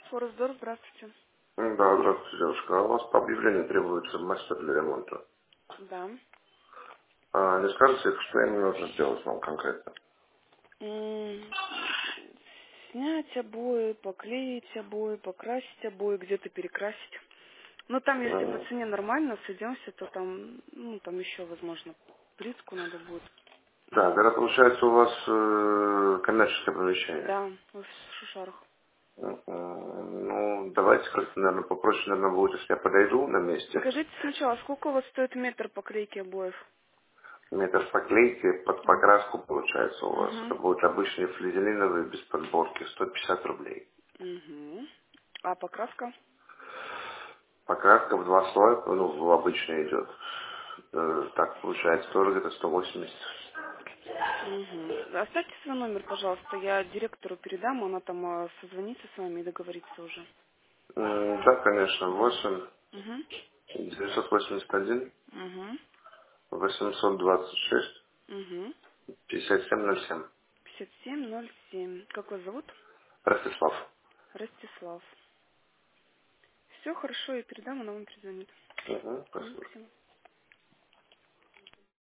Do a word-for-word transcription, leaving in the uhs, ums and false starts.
Форестдор, здравствуйте. М, Да, здравствуйте, девушка. А у вас по объявлению требуется мастер для ремонта. Да. А не скажете, что им нужно сделать вам конкретно? М, Снять обои, поклеить обои, покрасить обои, где-то перекрасить. Ну, там, если по М, цене нормально сойдемся, то там, ну, там еще, возможно, плитку надо будет. Так, Вот. это получается у вас э, коммерческое помещение. Да, в Шушарах. М, м, Ну, давайте как-то, наверное, попроще, наверное, будет, если я подойду на месте. Скажите сначала, сколько у вас стоит метр поклейки обоев? Метр поклейки под покраску получается у вас. Это Угу. будут обычные флизелиновые без подборки, сто пятьдесят рублей. Угу. А покраска? Покраска в два слоя, ну, обычно идет. Э, Так получается, тоже где-то сто восемьдесят. Угу. Оставьте свой номер, пожалуйста. Я директору передам, она там а, созвонится с вами и договорится уже. М, Да, конечно, Да. восемь Угу. девятьсот восемьдесят один Угу. восемьсот двадцать шесть Угу. пятьдесят семь ноль семь. пятьдесят семь ноль семь. Как вас зовут? Ростислав. Ростислав. Все хорошо, я передам, она вам перезвонит. Угу, Мгм, спасибо. спасибо.